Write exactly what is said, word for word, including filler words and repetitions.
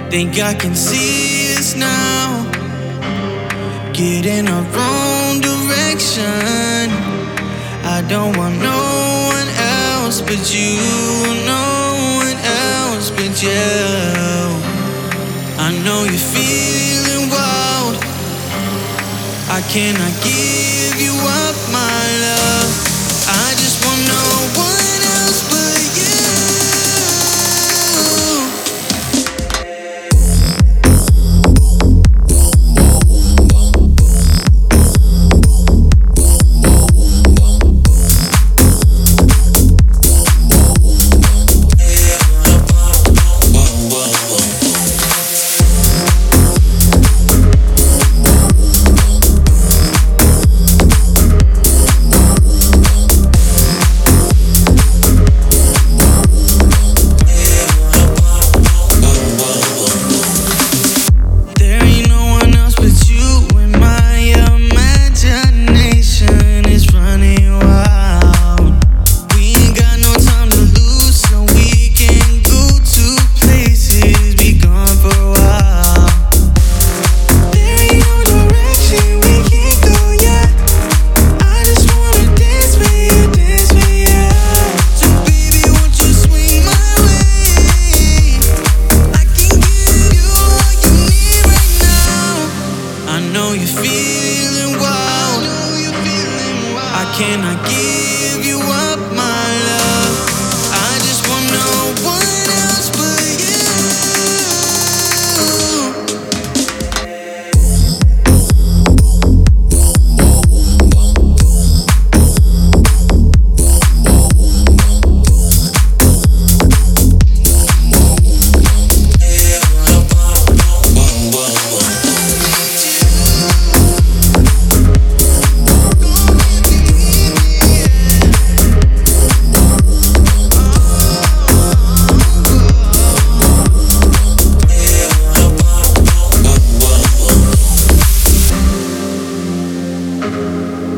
Think I can see us now, get in our own direction. I don't want no one else but you, no one else but you. I know you're feeling wild, I cannot give you up my love. I just want no one else but you. Can I give you up my love? I just want no one else but you. Thank you.